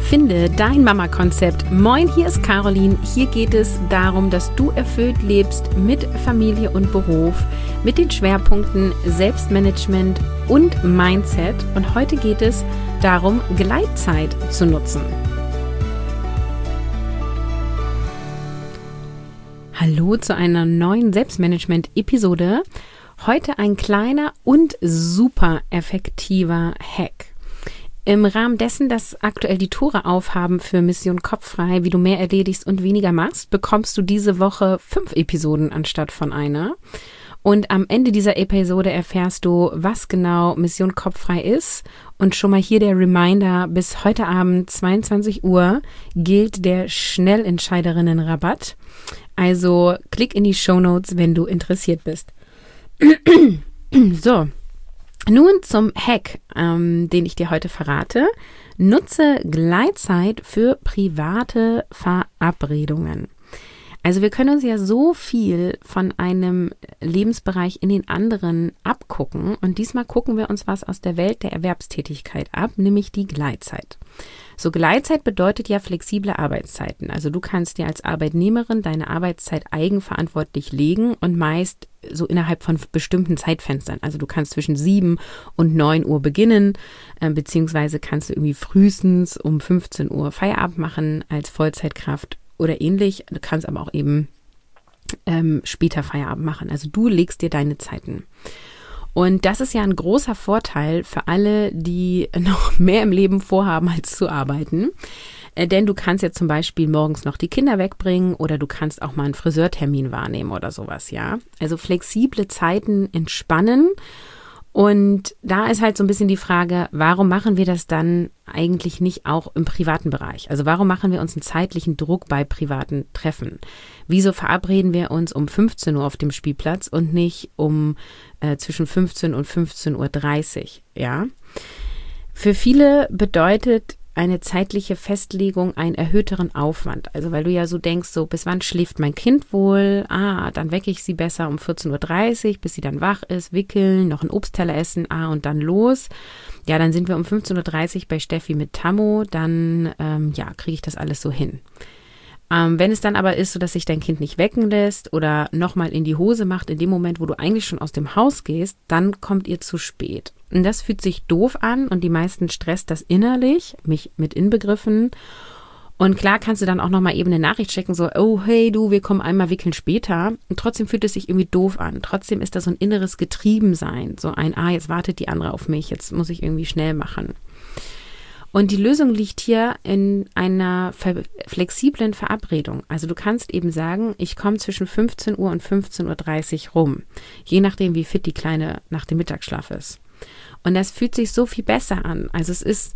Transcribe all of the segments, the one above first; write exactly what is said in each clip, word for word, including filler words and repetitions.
Finde dein Mama-Konzept. Moin, hier ist Caroline. Hier geht es darum, dass du erfüllt lebst mit Familie und Beruf, mit den Schwerpunkten Selbstmanagement und Mindset. Und heute geht es darum, Gleitzeit zu nutzen. Hallo zu einer neuen Selbstmanagement-Episode. Heute ein kleiner und super effektiver Hack. Im Rahmen dessen, dass aktuell die Tore aufhaben für Mission Kopffrei, wie du mehr erledigst und weniger machst, bekommst du diese Woche fünf Episoden anstatt von einer. Und am Ende dieser Episode erfährst du, was genau Mission Kopffrei ist. Und schon mal hier der Reminder, bis heute Abend zweiundzwanzig Uhr gilt der Schnellentscheiderinnen-Rabatt. Also klick in die Shownotes, wenn du interessiert bist. So. Nun zum Hack, ähm, den ich dir heute verrate. Nutze Gleitzeit für private Verabredungen. Also wir können uns ja so viel von einem Lebensbereich in den anderen abgucken und diesmal gucken wir uns was aus der Welt der Erwerbstätigkeit ab, nämlich die Gleitzeit. So, Gleitzeit bedeutet ja flexible Arbeitszeiten. Also du kannst dir als Arbeitnehmerin deine Arbeitszeit eigenverantwortlich legen und meist so innerhalb von bestimmten Zeitfenstern. Also du kannst zwischen sieben und neun Uhr beginnen, äh, beziehungsweise kannst du irgendwie frühestens um fünfzehn Uhr Feierabend machen als Vollzeitkraft oder ähnlich. Du kannst aber auch eben ähm, später Feierabend machen. Also du legst dir deine Zeiten. Und das ist ja ein großer Vorteil für alle, die noch mehr im Leben vorhaben, als zu arbeiten. Äh, denn du kannst jetzt zum Beispiel morgens noch die Kinder wegbringen oder du kannst auch mal einen Friseurtermin wahrnehmen oder sowas, ja. Also flexible Zeiten entspannen. Und da ist halt so ein bisschen die Frage, warum machen wir das dann eigentlich nicht auch im privaten Bereich? Also warum machen wir uns einen zeitlichen Druck bei privaten Treffen? Wieso verabreden wir uns um fünfzehn Uhr auf dem Spielplatz und nicht um äh, zwischen fünfzehn und fünfzehn Uhr dreißig? Ja? Für viele bedeutet eine zeitliche Festlegung einen erhöhteren Aufwand. Also weil du ja so denkst, so bis wann schläft mein Kind wohl? Ah, dann wecke ich sie besser um vierzehn Uhr dreißig, bis sie dann wach ist, wickeln, noch einen Obstteller essen, ah und dann los. Ja, dann sind wir um fünfzehn Uhr dreißig bei Steffi mit Tammo, dann ähm, ja, kriege ich das alles so hin. Ähm, wenn es dann aber ist, so dass sich dein Kind nicht wecken lässt oder nochmal in die Hose macht, in dem Moment, wo du eigentlich schon aus dem Haus gehst, dann kommt ihr zu spät. Und das fühlt sich doof an und die meisten stresst das innerlich, mich mit inbegriffen. Und klar kannst du dann auch nochmal eben eine Nachricht checken, so, oh hey du, wir kommen einmal wickeln später. Und trotzdem fühlt es sich irgendwie doof an. Trotzdem ist da so ein inneres Getriebensein, so ein, ah, jetzt wartet die andere auf mich, jetzt muss ich irgendwie schnell machen. Und die Lösung liegt hier in einer ver- flexiblen Verabredung. Also du kannst eben sagen, ich komme zwischen fünfzehn Uhr und fünfzehn Uhr dreißig rum, je nachdem, wie fit die Kleine nach dem Mittagsschlaf ist. Und das fühlt sich so viel besser an. Also es ist,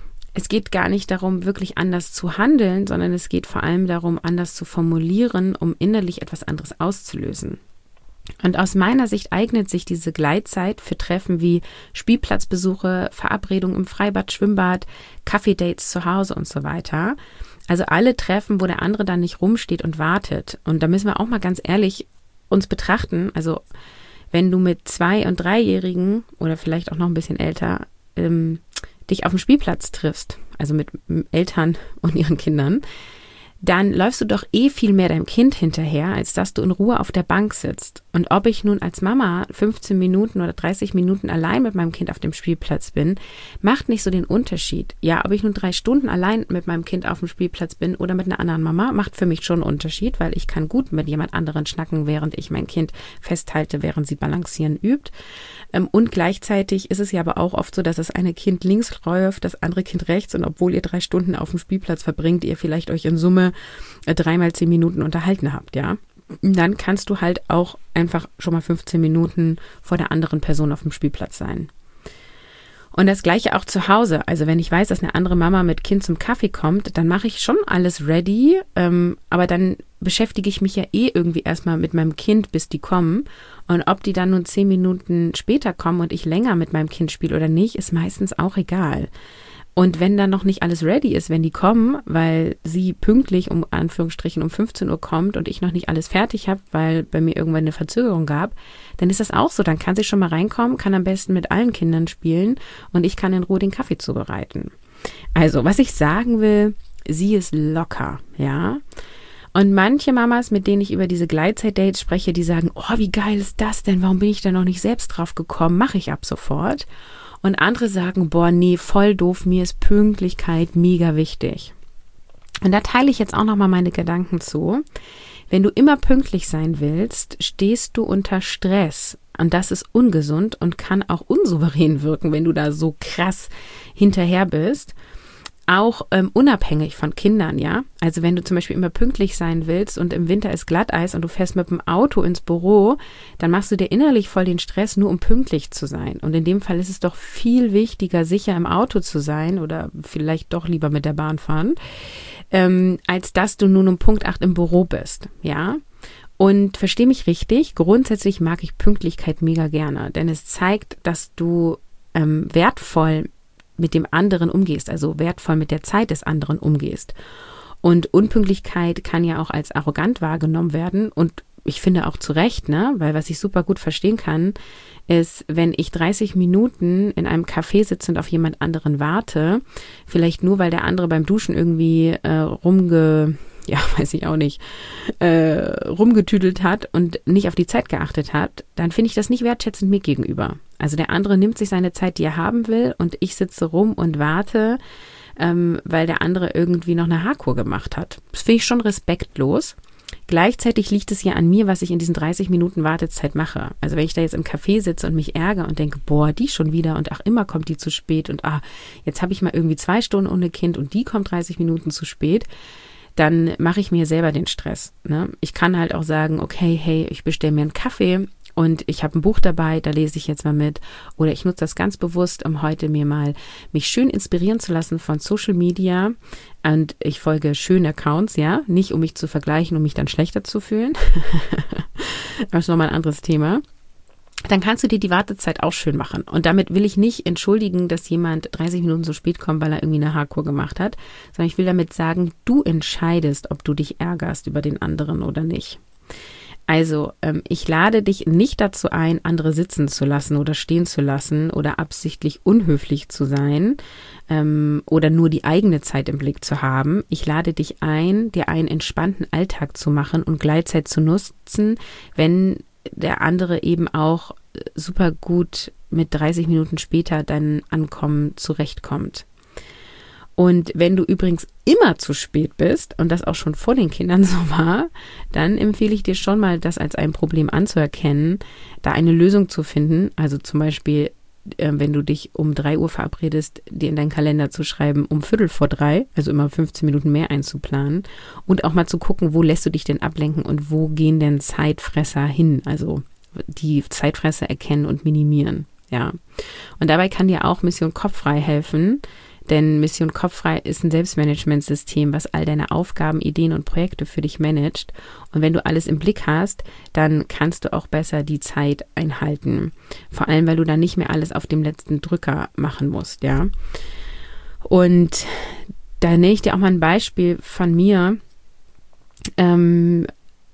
es geht gar nicht darum, wirklich anders zu handeln, sondern es geht vor allem darum, anders zu formulieren, um innerlich etwas anderes auszulösen. Und aus meiner Sicht eignet sich diese Gleitzeit für Treffen wie Spielplatzbesuche, Verabredungen im Freibad, Schwimmbad, Kaffeedates zu Hause und so weiter. Also alle Treffen, wo der andere dann nicht rumsteht und wartet. Und da müssen wir auch mal ganz ehrlich uns betrachten. Also wenn du mit zwei- und dreijährigen oder vielleicht auch noch ein bisschen älter ähm, dich auf dem Spielplatz triffst, also mit Eltern und ihren Kindern, dann läufst du doch eh viel mehr deinem Kind hinterher, als dass du in Ruhe auf der Bank sitzt. Und ob ich nun als Mama fünfzehn Minuten oder dreißig Minuten allein mit meinem Kind auf dem Spielplatz bin, macht nicht so den Unterschied. Ja, ob ich nun drei Stunden allein mit meinem Kind auf dem Spielplatz bin oder mit einer anderen Mama, macht für mich schon einen Unterschied, weil ich kann gut mit jemand anderen schnacken, während ich mein Kind festhalte, während sie balancieren übt. Und gleichzeitig ist es ja aber auch oft so, dass das eine Kind links läuft, das andere Kind rechts und obwohl ihr drei Stunden auf dem Spielplatz verbringt, ihr vielleicht euch in Summe dreimal zehn Minuten unterhalten habt, ja. Dann kannst du halt auch einfach schon mal fünfzehn Minuten vor der anderen Person auf dem Spielplatz sein. Und das Gleiche auch zu Hause. Also wenn ich weiß, dass eine andere Mama mit Kind zum Kaffee kommt, dann mache ich schon alles ready, ähm, aber dann beschäftige ich mich ja eh irgendwie erstmal mit meinem Kind, bis die kommen. Und ob die dann nun zehn Minuten später kommen und ich länger mit meinem Kind spiele oder nicht, ist meistens auch egal. Und wenn dann noch nicht alles ready ist, wenn die kommen, weil sie pünktlich um Anführungsstrichen um fünfzehn Uhr kommt und ich noch nicht alles fertig habe, weil bei mir irgendwann eine Verzögerung gab, dann ist das auch so. Dann kann sie schon mal reinkommen, kann am besten mit allen Kindern spielen und ich kann in Ruhe den Kaffee zubereiten. Also, was ich sagen will, sie ist locker, ja. Und manche Mamas, mit denen ich über diese Gleitzeit-Dates spreche, die sagen, oh, wie geil ist das denn? Warum bin ich da noch nicht selbst drauf gekommen? Mache ich ab sofort. Und andere sagen, boah, nee, voll doof, mir ist Pünktlichkeit mega wichtig. Und da teile ich jetzt auch nochmal meine Gedanken zu. Wenn du immer pünktlich sein willst, stehst du unter Stress. Und das ist ungesund und kann auch unsouverän wirken, wenn du da so krass hinterher bist. Auch ähm, unabhängig von Kindern, ja. Also wenn du zum Beispiel immer pünktlich sein willst und im Winter ist Glatteis und du fährst mit dem Auto ins Büro, dann machst du dir innerlich voll den Stress, nur um pünktlich zu sein. Und in dem Fall ist es doch viel wichtiger, sicher im Auto zu sein oder vielleicht doch lieber mit der Bahn fahren, ähm, als dass du nun um Punkt acht im Büro bist, ja. Und versteh mich richtig, grundsätzlich mag ich Pünktlichkeit mega gerne, denn es zeigt, dass du ähm, wertvoll mit dem anderen umgehst, also wertvoll mit der Zeit des anderen umgehst. Und Unpünktlichkeit kann ja auch als arrogant wahrgenommen werden und ich finde auch zu Recht, ne, weil was ich super gut verstehen kann, ist, wenn ich dreißig Minuten in einem Café sitze und auf jemand anderen warte, vielleicht nur, weil der andere beim Duschen irgendwie äh, rumge, ja, weiß ich auch nicht, äh, rumgetüdelt hat und nicht auf die Zeit geachtet hat, dann finde ich das nicht wertschätzend mir gegenüber. Also der andere nimmt sich seine Zeit, die er haben will und ich sitze rum und warte, ähm, weil der andere irgendwie noch eine Haarkur gemacht hat. Das finde ich schon respektlos. Gleichzeitig liegt es ja an mir, was ich in diesen dreißig Minuten Wartezeit mache. Also wenn ich da jetzt im Café sitze und mich ärgere und denke, boah, die schon wieder und ach, immer kommt die zu spät und ah, jetzt habe ich mal irgendwie zwei Stunden ohne Kind und die kommt dreißig Minuten zu spät, dann mache ich mir selber den Stress. Ne? Ich kann halt auch sagen, okay, hey, ich bestelle mir einen Kaffee und ich habe ein Buch dabei, da lese ich jetzt mal mit. Oder ich nutze das ganz bewusst, um heute mir mal mich schön inspirieren zu lassen von Social Media. Und ich folge schönen Accounts, ja, nicht um mich zu vergleichen, um mich dann schlechter zu fühlen. Das ist nochmal ein anderes Thema. Dann kannst du dir die Wartezeit auch schön machen. Und damit will ich nicht entschuldigen, dass jemand dreißig Minuten so spät kommt, weil er irgendwie eine Haarkur gemacht hat, sondern ich will damit sagen, du entscheidest, ob du dich ärgerst über den anderen oder nicht. Also, ähm, ich lade dich nicht dazu ein, andere sitzen zu lassen oder stehen zu lassen oder absichtlich unhöflich zu sein ähm, oder nur die eigene Zeit im Blick zu haben. Ich lade dich ein, dir einen entspannten Alltag zu machen und Gleitzeit zu nutzen, wenn der andere eben auch super gut mit dreißig Minuten später dein Ankommen zurechtkommt. Und wenn du übrigens immer zu spät bist und das auch schon vor den Kindern so war, dann empfehle ich dir schon mal, das als ein Problem anzuerkennen, da eine Lösung zu finden. Also zum Beispiel, äh, wenn du dich um drei Uhr verabredest, dir in deinen Kalender zu schreiben, um Viertel vor drei, also immer fünfzehn Minuten mehr einzuplanen und auch mal zu gucken, wo lässt du dich denn ablenken und wo gehen denn Zeitfresser hin, also die Zeitfresser erkennen und minimieren. Ja. Und dabei kann dir auch Mission Kopffrei helfen, denn Mission Kopffrei ist ein Selbstmanagementsystem, was all deine Aufgaben, Ideen und Projekte für dich managt. Und wenn du alles im Blick hast, dann kannst du auch besser die Zeit einhalten. Vor allem, weil du dann nicht mehr alles auf dem letzten Drücker machen musst, ja. Und da nenne ich dir auch mal ein Beispiel von mir. Ähm,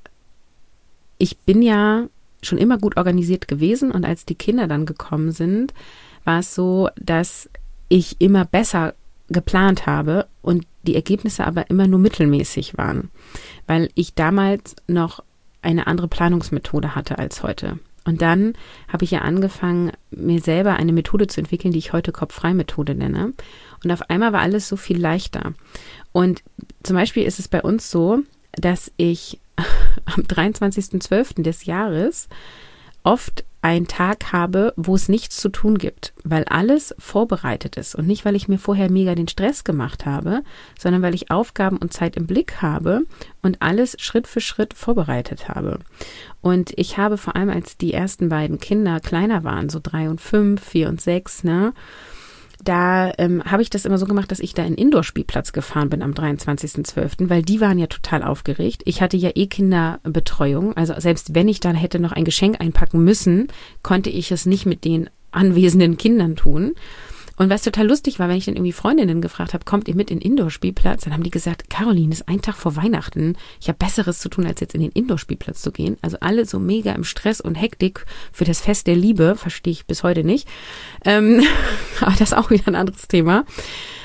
ich bin ja schon immer gut organisiert gewesen und als die Kinder dann gekommen sind, war es so, dass ich immer besser geplant habe und die Ergebnisse aber immer nur mittelmäßig waren, weil ich damals noch eine andere Planungsmethode hatte als heute. Und dann habe ich ja angefangen, mir selber eine Methode zu entwickeln, die ich heute Kopffrei-Methode nenne. Und auf einmal war alles so viel leichter. Und zum Beispiel ist es bei uns so, dass ich am dreiundzwanzigsten zwölften des Jahres oft einen Tag habe, wo es nichts zu tun gibt, weil alles vorbereitet ist und nicht, weil ich mir vorher mega den Stress gemacht habe, sondern weil ich Aufgaben und Zeit im Blick habe und alles Schritt für Schritt vorbereitet habe. Und ich habe vor allem, als die ersten beiden Kinder kleiner waren, so drei und fünf, vier und sechs, ne, da ähm, habe ich das immer so gemacht, dass ich da in den Indoor-Spielplatz gefahren bin am dreiundzwanzigsten zwölften, weil die waren ja total aufgeregt. Ich hatte ja eh Kinderbetreuung, also selbst wenn ich dann hätte noch ein Geschenk einpacken müssen, konnte ich es nicht mit den anwesenden Kindern tun. Und was total lustig war, wenn ich dann irgendwie Freundinnen gefragt habe, kommt ihr mit in den Indoor-Spielplatz? Dann haben die gesagt, Caroline, ist ein Tag vor Weihnachten. Ich habe Besseres zu tun, als jetzt in den Indoor-Spielplatz zu gehen. Also alle so mega im Stress und Hektik für das Fest der Liebe, verstehe ich bis heute nicht. Ähm, aber das ist auch wieder ein anderes Thema.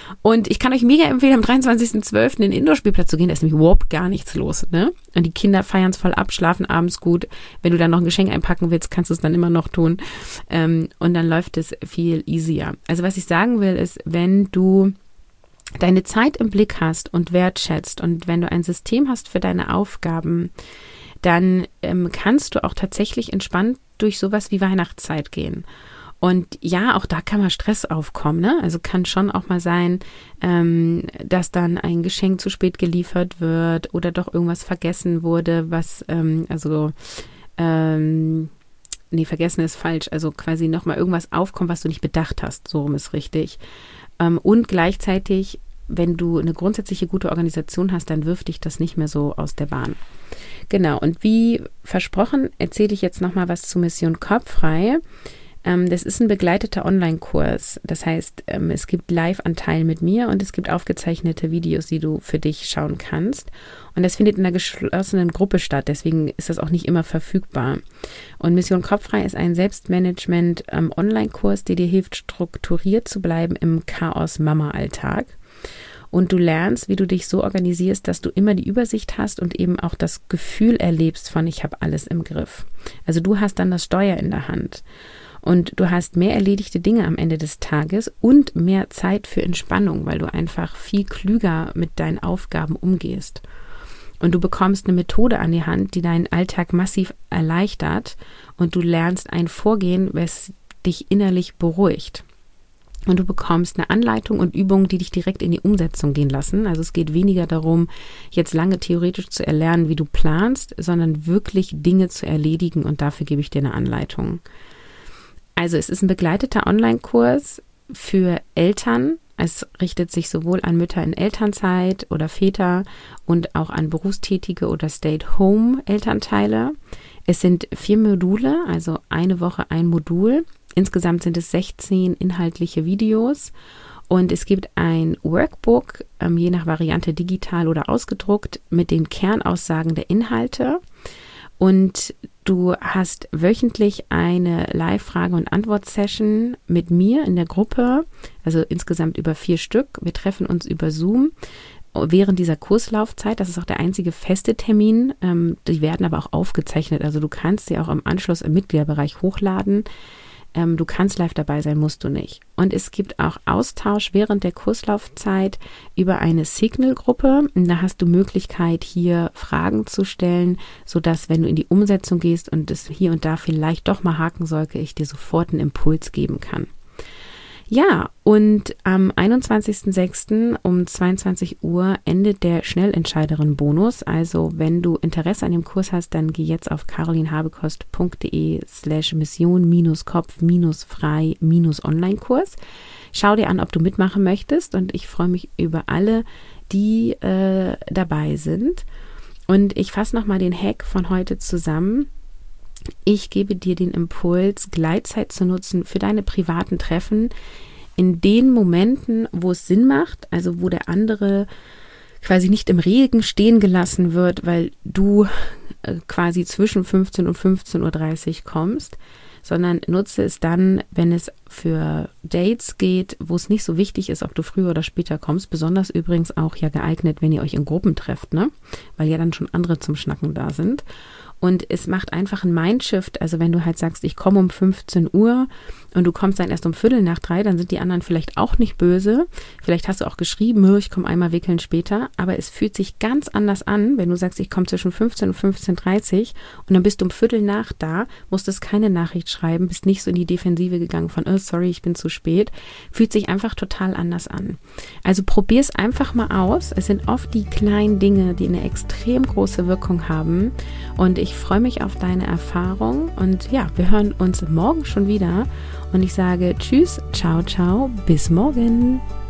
Und ich kann euch mega empfehlen, am dreiundzwanzigsten zwölften in den Indoor-Spielplatz zu gehen. Da ist nämlich überhaupt gar nichts los, ne? Und die Kinder feiern es voll ab, schlafen abends gut. Wenn du dann noch ein Geschenk einpacken willst, kannst du es dann immer noch tun. Ähm, und dann läuft es viel easier. Also was ich sagen will, ist, wenn du deine Zeit im Blick hast und wertschätzt und wenn du ein System hast für deine Aufgaben, dann ähm, kannst du auch tatsächlich entspannt durch sowas wie Weihnachtszeit gehen. Und ja, auch da kann mal Stress aufkommen, ne? Also kann schon auch mal sein, ähm, dass dann ein Geschenk zu spät geliefert wird oder doch irgendwas vergessen wurde, was, ähm, also, ähm, nee, vergessen ist falsch, also quasi nochmal irgendwas aufkommt, was du nicht bedacht hast, so rum ist richtig. Ähm, und gleichzeitig, wenn du eine grundsätzliche gute Organisation hast, dann wirft dich das nicht mehr so aus der Bahn. Genau, und wie versprochen, erzähle ich jetzt nochmal was zu Mission Kopffrei. Das ist ein begleiteter Online-Kurs. Das heißt, es gibt Live-Anteil mit mir und es gibt aufgezeichnete Videos, die du für dich schauen kannst. Und das findet in einer geschlossenen Gruppe statt. Deswegen ist das auch nicht immer verfügbar. Und Mission Kopffrei ist ein Selbstmanagement-Online-Kurs, der dir hilft, strukturiert zu bleiben im Chaos-Mama-Alltag. Und du lernst, wie du dich so organisierst, dass du immer die Übersicht hast und eben auch das Gefühl erlebst von, ich habe alles im Griff. Also du hast dann das Steuer in der Hand. Und du hast mehr erledigte Dinge am Ende des Tages und mehr Zeit für Entspannung, weil du einfach viel klüger mit deinen Aufgaben umgehst. Und du bekommst eine Methode an die Hand, die deinen Alltag massiv erleichtert und du lernst ein Vorgehen, was dich innerlich beruhigt. Und du bekommst eine Anleitung und Übungen, die dich direkt in die Umsetzung gehen lassen. Also es geht weniger darum, jetzt lange theoretisch zu erlernen, wie du planst, sondern wirklich Dinge zu erledigen und dafür gebe ich dir eine Anleitung. Also es ist ein begleiteter Online-Kurs für Eltern. Es richtet sich sowohl an Mütter in Elternzeit oder Väter und auch an berufstätige oder Stay-at-Home-Elternteile. Es sind vier Module, also eine Woche ein Modul. Insgesamt sind es sechzehn inhaltliche Videos und es gibt ein Workbook, ähm, je nach Variante digital oder ausgedruckt, mit den Kernaussagen der Inhalte. Und du hast wöchentlich eine Live-Frage- und Antwort-Session mit mir in der Gruppe, also insgesamt über vier Stück. Wir treffen uns über Zoom während dieser Kurslaufzeit. Das ist auch der einzige feste Termin. Ähm, die werden aber auch aufgezeichnet. Also du kannst sie auch im Anschluss im Mitgliederbereich hochladen. Ähm, du kannst live dabei sein, musst du nicht. Und es gibt auch Austausch während der Kurslaufzeit über eine Signal-Gruppe. Da hast du Möglichkeit, hier Fragen zu stellen, sodass, wenn du in die Umsetzung gehst und es hier und da vielleicht doch mal haken sollte, ich dir sofort einen Impuls geben kann. Ja, und am einundzwanzigsten sechsten um zweiundzwanzig Uhr endet der Schnellentscheiderin-Bonus. Also wenn du Interesse an dem Kurs hast, dann geh jetzt auf carolinhabekost.de slash mission minus kopf minus frei minus Online-Kurs. Schau dir an, ob du mitmachen möchtest und ich freue mich über alle, die äh, dabei sind. Und ich fasse nochmal den Hack von heute zusammen. Ich gebe dir den Impuls, Gleitzeit zu nutzen für deine privaten Treffen in den Momenten, wo es Sinn macht, also wo der andere quasi nicht im Regen stehen gelassen wird, weil du äh, quasi zwischen fünfzehn und fünfzehn Uhr dreißig kommst, sondern nutze es dann, wenn es für Dates geht, wo es nicht so wichtig ist, ob du früher oder später kommst, besonders übrigens auch ja geeignet, wenn ihr euch in Gruppen trefft, ne? Weil ja dann schon andere zum Schnacken da sind. Und es macht einfach einen Mindshift, also wenn du halt sagst, ich komme um fünfzehn Uhr und du kommst dann erst um Viertel nach drei, dann sind die anderen vielleicht auch nicht böse. Vielleicht hast du auch geschrieben, ich komme einmal wickeln später, aber es fühlt sich ganz anders an, wenn du sagst, ich komme zwischen fünfzehn und fünfzehn Uhr dreißig und dann bist du um Viertel nach da, musstest keine Nachricht schreiben, bist nicht so in die Defensive gegangen von, oh sorry, ich bin zu spät. Fühlt sich einfach total anders an. Also probier es einfach mal aus. Es sind oft die kleinen Dinge, die eine extrem große Wirkung haben und ich Ich freue mich auf deine Erfahrung und ja, wir hören uns morgen schon wieder und ich sage tschüss, ciao, ciao, bis morgen.